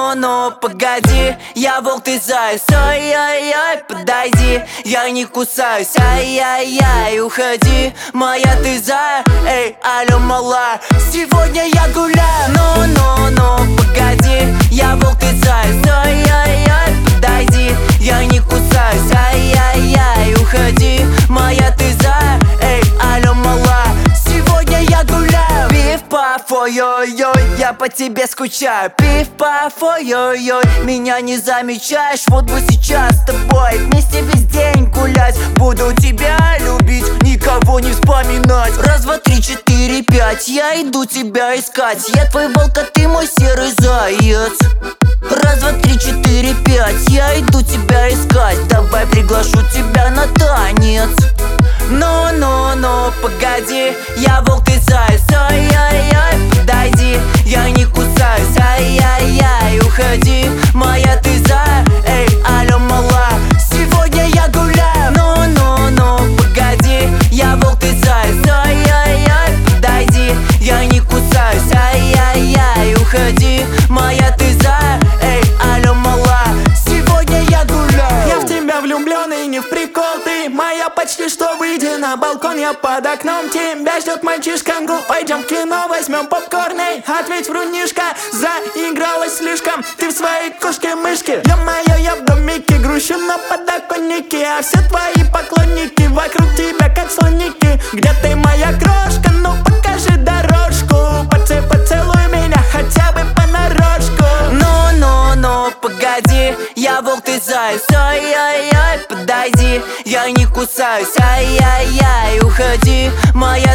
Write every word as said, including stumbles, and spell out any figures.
Но-но, погоди, я волк, ты заяц. Ай-яй-яй, подойди, я не кусаюсь. Ай-яй-яй, уходи, моя ты зая. Эй, алло, мала, сегодня я гуляю. Но-но-но, погоди, я волк, ты заяц. Ай-яй-яй, подойди, я не кусаюсь. Ай-яй-яй, уходи, моя ты зая. Эй, алло, мала, сегодня я гуляю. Пиф-паф, ой-ой-ой, я по тебе скучаю. Пиф-паф, ой-ой-ой, меня не замечаешь. Вот бы сейчас с тобой вместе весь день гулять. Буду тебя любить, никого не вспоминать. Раз, два, три, четыре, пять, я иду тебя искать. Я твой волк, а ты мой серый заяц. Раз, два, три, четыре, пять, я иду тебя искать. Давай приглашу тебя на танец. Но-но-но, погоди, я волк, ты заяц. Ай-яй-яй, подойди, я не кусаюсь. Ай-яй-яй, уходи, моя ты зая. Эй, алло, мала, сегодня я гуляю. Но-но-но, погоди, я волк, ты заяц. Ай-яй-яй, подойди, я не кусаюсь. Ай-яй-яй, уходи, моя ты зая. Эй, алло, мала, сегодня я гуляю. Я в тебя влюблен и не в прикол, ты моя почти что. Выйди на балкон, я под окном, тебя ждет мальчишка. Гу, пойдем в кино, возьмем попкорн. Эй, ответь, врунишка, заигралась слишком ты в своей кошке-мышке. Ё-моё, я в домике, грущу на подоконнике, а все твои поклонники вокруг тебя как слоники. Где ты, моя крошка, ну покажи дорожку. Поцелуй, поцелуй меня хотя бы понарошку. Но-но-но, погоди, я волк, ты заяц. Ай-яй-яй, подойди, я не кусаюсь. Ай-яй-яй, уходи, моя